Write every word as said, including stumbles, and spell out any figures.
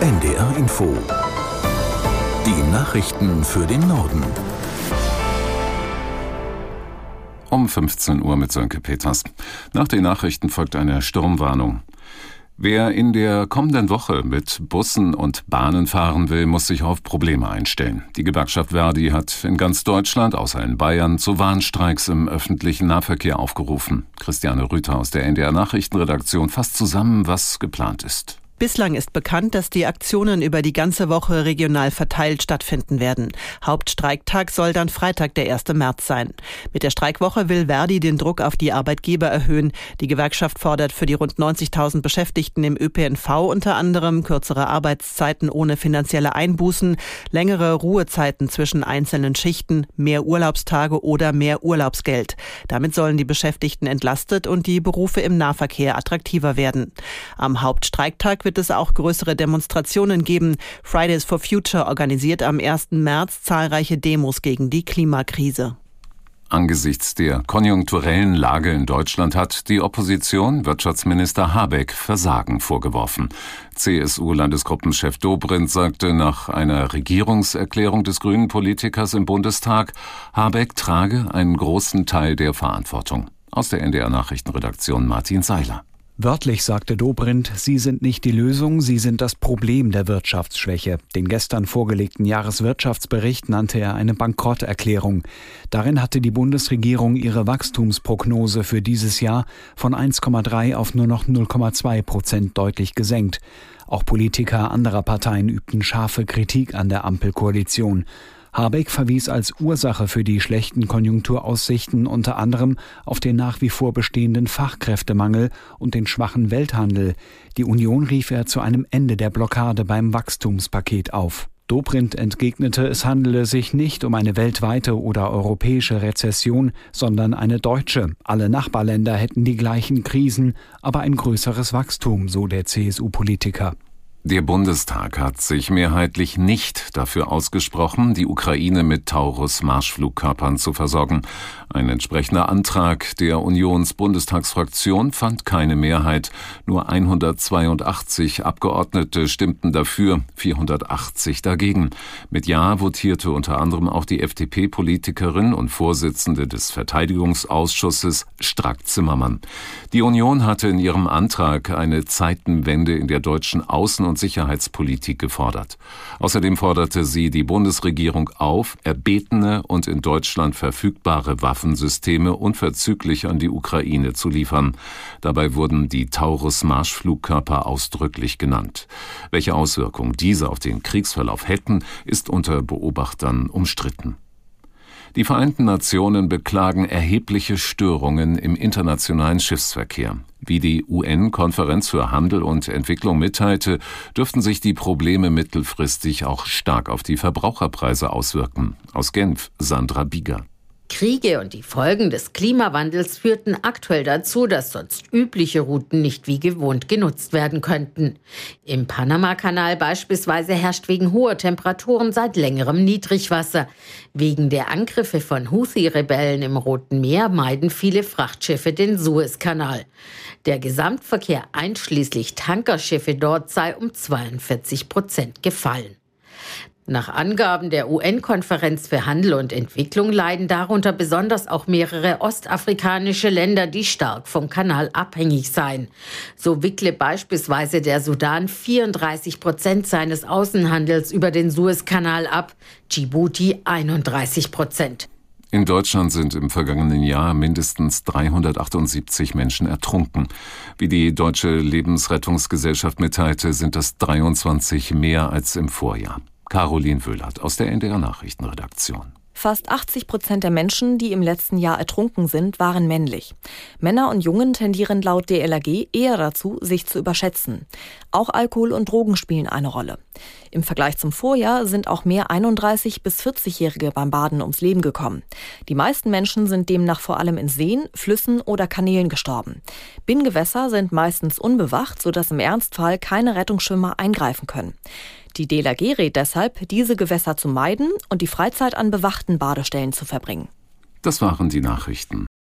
N D R Info. Die Nachrichten für den Norden. Um fünfzehn Uhr mit Sönke Peters. Nach den Nachrichten folgt eine Sturmwarnung. Wer in der kommenden Woche mit Bussen und Bahnen fahren will, muss sich auf Probleme einstellen. Die Gewerkschaft Verdi hat in ganz Deutschland, außer in Bayern, zu Warnstreiks im öffentlichen Nahverkehr aufgerufen. Christiane Rüther aus der N D R Nachrichtenredaktion fasst zusammen, was geplant ist. Bislang ist bekannt, dass die Aktionen über die ganze Woche regional verteilt stattfinden werden. Hauptstreiktag soll dann Freitag, der erste März sein. Mit der Streikwoche will Verdi den Druck auf die Arbeitgeber erhöhen. Die Gewerkschaft fordert für die rund neunzigtausend Beschäftigten im Ö P N V unter anderem kürzere Arbeitszeiten ohne finanzielle Einbußen, längere Ruhezeiten zwischen einzelnen Schichten, mehr Urlaubstage oder mehr Urlaubsgeld. Damit sollen die Beschäftigten entlastet und die Berufe im Nahverkehr attraktiver werden. Am Hauptstreiktag wird wird es auch größere Demonstrationen geben. Fridays for Future organisiert am ersten März zahlreiche Demos gegen die Klimakrise. Angesichts der konjunkturellen Lage in Deutschland hat die Opposition Wirtschaftsminister Habeck Versagen vorgeworfen. C S U-Landesgruppenchef Dobrindt sagte nach einer Regierungserklärung des grünen Politikers im Bundestag, Habeck trage einen großen Teil der Verantwortung. Aus der N D R Nachrichtenredaktion Martin Seiler. Wörtlich sagte Dobrindt, sie sind nicht die Lösung, sie sind das Problem der Wirtschaftsschwäche. Den gestern vorgelegten Jahreswirtschaftsbericht nannte er eine Bankrotterklärung. Darin hatte die Bundesregierung ihre Wachstumsprognose für dieses Jahr von eins Komma drei auf nur noch null Komma zwei Prozent deutlich gesenkt. Auch Politiker anderer Parteien übten scharfe Kritik an der Ampelkoalition. Habeck verwies als Ursache für die schlechten Konjunkturaussichten unter anderem auf den nach wie vor bestehenden Fachkräftemangel und den schwachen Welthandel. Die Union rief er zu einem Ende der Blockade beim Wachstumspaket auf. Dobrindt entgegnete, es handele sich nicht um eine weltweite oder europäische Rezession, sondern eine deutsche. Alle Nachbarländer hätten die gleichen Krisen, aber ein größeres Wachstum, so der C S U-Politiker. Der Bundestag hat sich mehrheitlich nicht dafür ausgesprochen, die Ukraine mit Taurus-Marschflugkörpern zu versorgen. Ein entsprechender Antrag der Unionsbundestagsfraktion fand keine Mehrheit. Nur hundertzweiundachtzig Abgeordnete stimmten dafür, vierhundertachtzig dagegen. Mit Ja votierte unter anderem auch die F D P-Politikerin und Vorsitzende des Verteidigungsausschusses Strack-Zimmermann. Die Union hatte in ihrem Antrag eine Zeitenwende in der deutschen Außen- und Sicherheitspolitik gefordert. Außerdem forderte sie die Bundesregierung auf, erbetene und in Deutschland verfügbare Waffensysteme unverzüglich an die Ukraine zu liefern. Dabei wurden die Taurus-Marschflugkörper ausdrücklich genannt. Welche Auswirkungen diese auf den Kriegsverlauf hätten, ist unter Beobachtern umstritten. Die Vereinten Nationen beklagen erhebliche Störungen im internationalen Schiffsverkehr. Wie die U N-Konferenz für Handel und Entwicklung mitteilte, dürften sich die Probleme mittelfristig auch stark auf die Verbraucherpreise auswirken. Aus Genf, Sandra Bieger. Kriege und die Folgen des Klimawandels führten aktuell dazu, dass sonst übliche Routen nicht wie gewohnt genutzt werden könnten. Im Panamakanal beispielsweise herrscht wegen hoher Temperaturen seit längerem Niedrigwasser. Wegen der Angriffe von Houthi-Rebellen im Roten Meer meiden viele Frachtschiffe den Suezkanal. Der Gesamtverkehr einschließlich Tankerschiffe dort sei um zweiundvierzig Prozent gefallen. Nach Angaben der U N-Konferenz für Handel und Entwicklung leiden darunter besonders auch mehrere ostafrikanische Länder, die stark vom Kanal abhängig seien. So wickle beispielsweise der Sudan vierunddreißig Prozent seines Außenhandels über den Suezkanal ab, Djibouti einunddreißig Prozent. In Deutschland sind im vergangenen Jahr mindestens dreihundertachtundsiebzig Menschen ertrunken. Wie die Deutsche Lebensrettungsgesellschaft mitteilte, sind das dreiundzwanzig mehr als im Vorjahr. Caroline Wöhlert aus der N D R Nachrichtenredaktion. Fast achtzig Prozent der Menschen, die im letzten Jahr ertrunken sind, waren männlich. Männer und Jungen tendieren laut D L R G eher dazu, sich zu überschätzen. Auch Alkohol und Drogen spielen eine Rolle. Im Vergleich zum Vorjahr sind auch mehr einunddreißig- bis vierzig-Jährige beim Baden ums Leben gekommen. Die meisten Menschen sind demnach vor allem in Seen, Flüssen oder Kanälen gestorben. Binnengewässer sind meistens unbewacht, sodass im Ernstfall keine Rettungsschwimmer eingreifen können. Die D L R G rät deshalb, diese Gewässer zu meiden und die Freizeit an bewachten Badestellen zu verbringen. Das waren die Nachrichten.